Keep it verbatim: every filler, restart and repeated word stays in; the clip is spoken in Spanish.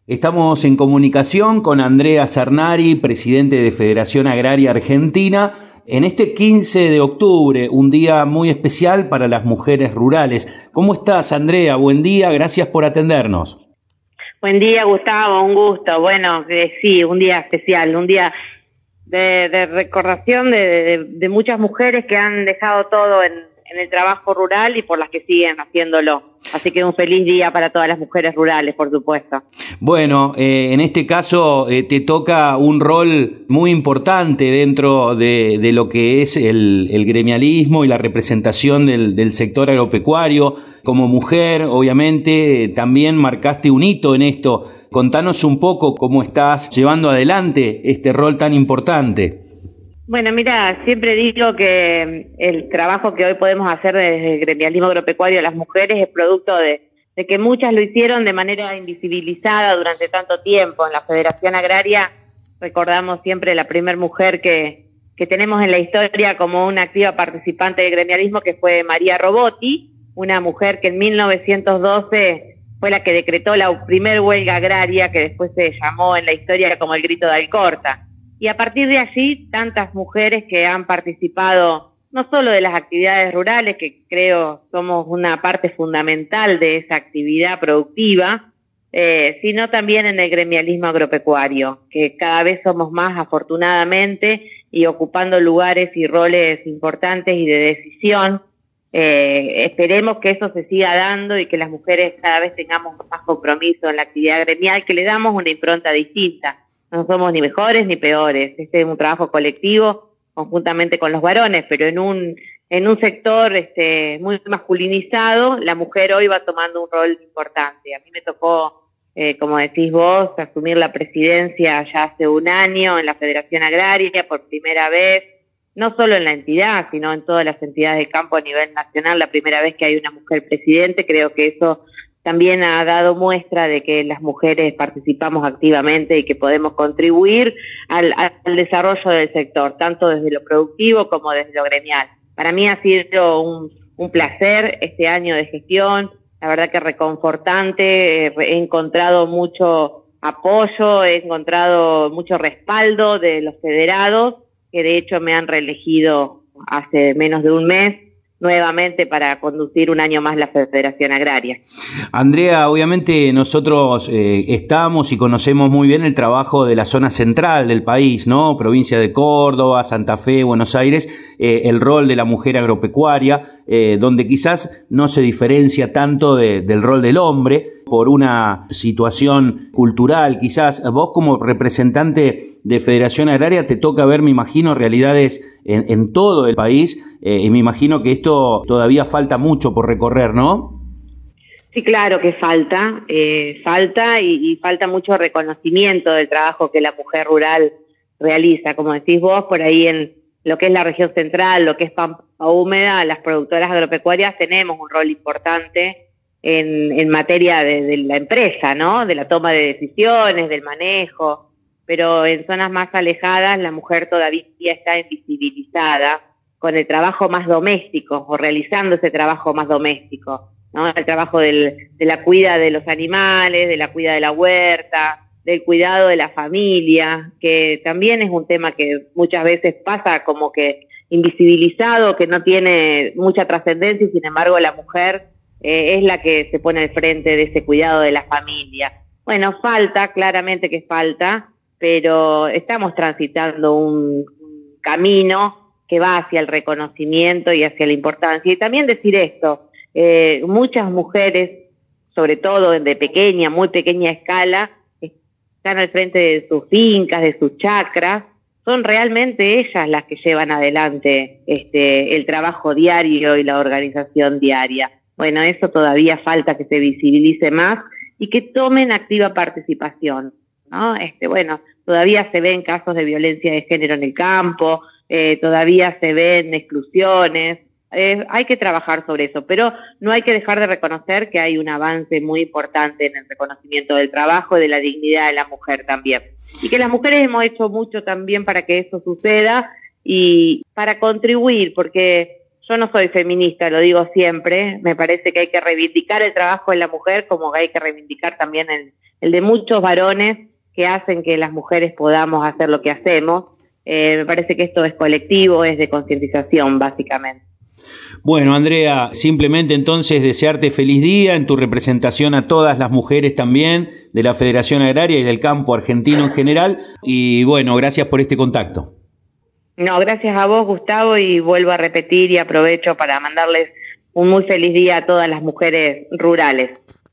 Estamos en comunicación con Andrea Cernari, presidente de Federación Agraria Argentina, en este quince de octubre, un día muy especial para las mujeres rurales. ¿Cómo estás, Andrea? Buen día, gracias por atendernos. Buen día, Gustavo, un gusto. Bueno, eh, sí, un día especial, un día de, de recordación de, de, de muchas mujeres que han dejado todo en, en el trabajo rural y por las que siguen haciéndolo. Así que un feliz día para todas las mujeres rurales, por supuesto. Bueno, eh, en este caso eh, te toca un rol muy importante dentro de, de lo que es el, el gremialismo y la representación del, del sector agropecuario. Como mujer, obviamente, también marcaste un hito en esto. Contanos un poco cómo estás llevando adelante este rol tan importante. Bueno, mira, siempre digo que el trabajo que hoy podemos hacer desde el gremialismo agropecuario a las mujeres es producto de, de que muchas lo hicieron de manera invisibilizada durante tanto tiempo. En la Federación Agraria recordamos siempre la primer mujer que, que tenemos en la historia como una activa participante del gremialismo, que fue María Robotti, una mujer que en mil novecientos doce fue la que decretó la primer huelga agraria, que después se llamó en la historia como el Grito de Alcorta. Y a partir de allí, tantas mujeres que han participado no solo de las actividades rurales, que creo somos una parte fundamental de esa actividad productiva, eh, sino también en el gremialismo agropecuario, que cada vez somos más, afortunadamente, y ocupando lugares y roles importantes y de decisión. Eh, esperemos que eso se siga dando y que las mujeres cada vez tengamos más compromiso en la actividad gremial, que le damos una impronta distinta. No somos ni mejores ni peores. Este es un trabajo colectivo conjuntamente con los varones, pero en un en un sector este muy masculinizado, la mujer hoy va tomando un rol importante. A mí me tocó, eh, como decís vos, asumir la presidencia ya hace un año en la Federación Agraria por primera vez, no solo en la entidad, sino en todas las entidades de campo a nivel nacional, la primera vez que hay una mujer presidente. Creo que eso también ha dado muestra de que las mujeres participamos activamente y que podemos contribuir al, al desarrollo del sector, tanto desde lo productivo como desde lo gremial. Para mí ha sido un, un placer este año de gestión, la verdad que reconfortante, he encontrado mucho apoyo, he encontrado mucho respaldo de los federados, que de hecho me han reelegido hace menos de un mes, nuevamente para conducir un año más la Federación Agraria. Andrea, obviamente nosotros eh, estamos y conocemos muy bien el trabajo de la zona central del país, ¿no? Provincia de Córdoba, Santa Fe, Buenos Aires, eh, el rol de la mujer agropecuaria, eh, donde quizás no se diferencia tanto de, del rol del hombre por una situación cultural. Quizás vos como representante de Federación Agraria te toca ver, me imagino, realidades en, en todo el país, eh, y me imagino que esto todavía falta mucho por recorrer, ¿no? Sí, claro que falta, eh, falta y, y falta mucho reconocimiento del trabajo que la mujer rural realiza. Como decís vos, por ahí en lo que es la región central, lo que es Pampa Húmeda, las productoras agropecuarias tenemos un rol importante en, en materia de, de la empresa, ¿no? De la toma de decisiones, del manejo, pero en zonas más alejadas la mujer todavía está invisibilizada con el trabajo más doméstico o realizando ese trabajo más doméstico, ¿no? El trabajo del, de la cuida de los animales, de la cuida de la huerta, del cuidado de la familia, que también es un tema que muchas veces pasa como que invisibilizado, que no tiene mucha trascendencia y sin embargo la mujer eh, es la que se pone al frente de ese cuidado de la familia. Bueno, falta, claramente que falta, pero estamos transitando un, un camino que va hacia el reconocimiento y hacia la importancia. Y también decir esto, eh, muchas mujeres, sobre todo de pequeña, muy pequeña escala, están al frente de sus fincas, de sus chacras, son realmente ellas las que llevan adelante este el trabajo diario y la organización diaria. Bueno, eso todavía falta que se visibilice más y que tomen activa participación, ¿no? Este, bueno, todavía se ven casos de violencia de género en el campo, eh, todavía se ven exclusiones, eh, hay que trabajar sobre eso, pero no hay que dejar de reconocer que hay un avance muy importante en el reconocimiento del trabajo y de la dignidad de la mujer también. Y que las mujeres hemos hecho mucho también para que eso suceda y para contribuir, porque yo no soy feminista, lo digo siempre, me parece que hay que reivindicar el trabajo de la mujer como que hay que reivindicar también el, el de muchos varones que hacen que las mujeres podamos hacer lo que hacemos. Eh, me parece que esto es colectivo, es de concientización básicamente. Bueno, Andrea, simplemente entonces desearte feliz día en tu representación a todas las mujeres también de la Federación Agraria y del campo argentino en general. Y bueno, gracias por este contacto. No, gracias a vos, Gustavo, y vuelvo a repetir y aprovecho para mandarles un muy feliz día a todas las mujeres rurales.